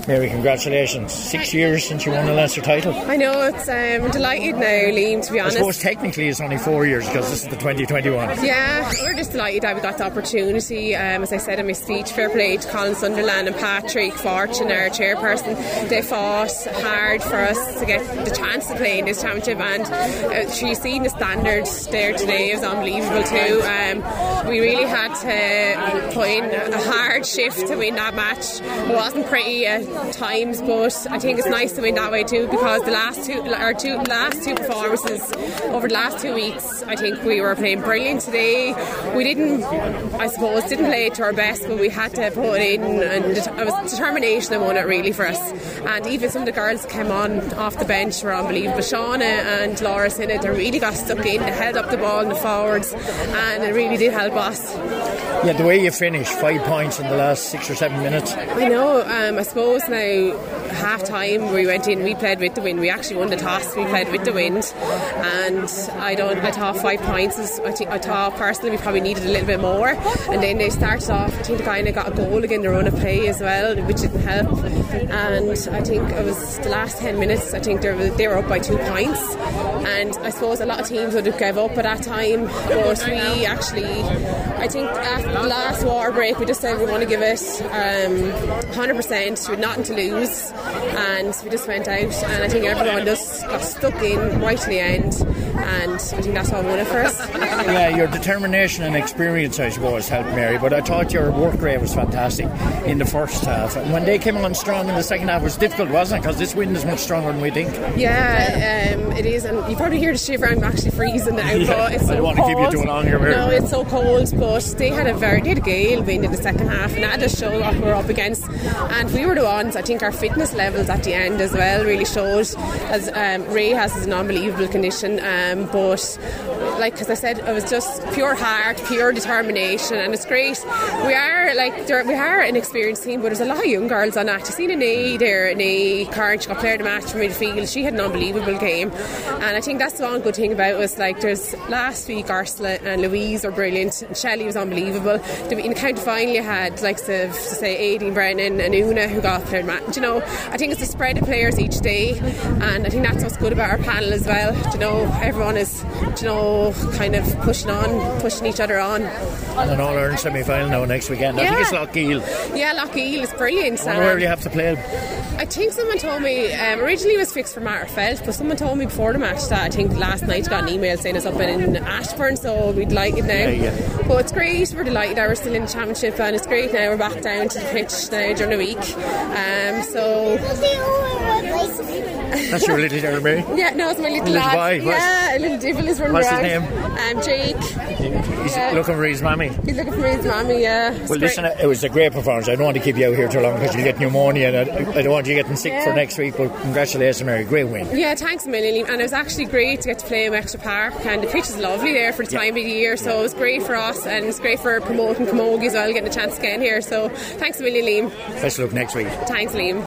Mary, congratulations. 6 years since you won the Leinster title. I know, I'm delighted now, Liam, to be honest. I suppose technically it's only 4 years because this is the 2021. Yeah, we're just delighted that we got the opportunity. As I said in my speech, fair play to Colin Sunderland and Patrick Fortune, our chairperson. They fought hard for us to get the chance to play in this championship, and she's seen the standards there today. It was unbelievable too. We really had to put in a hard shift to win that match. It wasn't pretty at times, but I think it's nice to win that way too, because the last two performances over the last 2 weeks, I think we were playing brilliant today. We didn't play it to our best, but we had to put it in, and it was determination that won it really for us. And even some of the girls that came on off the bench were unbelievable. Shauna and Laura Sinnott, they really got stuck in, they held up the ball in the forwards, and it really did help us. Yeah, the way you finished, 5 points in the last 6 or 7 minutes. I know, I suppose now half time we went in, we played with the wind. We actually won the toss, we played with the wind, and I thought 5 points I thought personally we probably needed a little bit more, and then they started off, I think the guy got a goal again, their run of play as well, which didn't help, and I think it was the last 10 minutes, I think they were up by 2 points, and I suppose a lot of teams would have gave up at that time, but we actually, I think after the last water break we just said we want to give it 100%, we had nothing to lose, and we just went out, and I think everyone just got stuck in right to the end, and I think that's what won it for us. Yeah, your determination and experience, I suppose, helped, Mary, but I thought your work rate was fantastic in the first half, and when they came on strong in the second half it was difficult, wasn't it, because this wind is much stronger than we think. Yeah, it is, and you probably hear the shiver. I'm actually freezing now, but it's so I don't want cold. to keep you too long here, Mary. No, it's so cold, but they had a gale wind in the second half, and that just showed what we were up against, and we were the ones. I think our fitness levels at the end as well really showed, as Ray has an unbelievable condition, but like, as I said, it was just pure heart, pure determination, and it's great. We are an experienced team, but there's a lot of young girls on that. You've seen Anae there, Anae Carn, she got player of the match from midfield. She had an unbelievable game, and I think that's the one good thing about us. Like, there's last week Ursula and Louise were brilliant, and Shelley was unbelievable. In the county final you had likes of, say, Aideen Brennan and Una who got player of the match. You know, I think it's the spread of players each day, and I think that's what's good about our panel as well. You know, everyone is, you know, kind of pushing each other on. And an All-Ireland semi-final now next weekend. I think it's Lougheil. Yeah, Lougheil is brilliant. I wonder where you have to play. I think someone told me, originally it was fixed for Matterfeld, but someone told me before the match that I think last night got an email saying it's up in Ashburn, so we'd like it now. Yeah. But it's great, we're delighted that we're still in the championship, and it's great now we're back down to the pitch now during the week. That's your little girl, Mary? Yeah, no, it's my little lad. Boy. Yeah, a little devil is running around. What's his name? Jake. He's looking for his mammy. He's looking for his mammy, yeah. Well, listen, it was a great performance. I don't want to keep you out here too long because you'll get pneumonia, and I don't want you getting sick for next week, but congratulations, Mary. Great win. Yeah, thanks a million. And it was actually great to get to play in Extra Park, and the pitch is lovely there for the time of the year, so it was great for us, and it's great for promoting Camogie as well, getting a chance to get in here. So thanks a million, Liam. Best of luck next week. Thanks, Liam.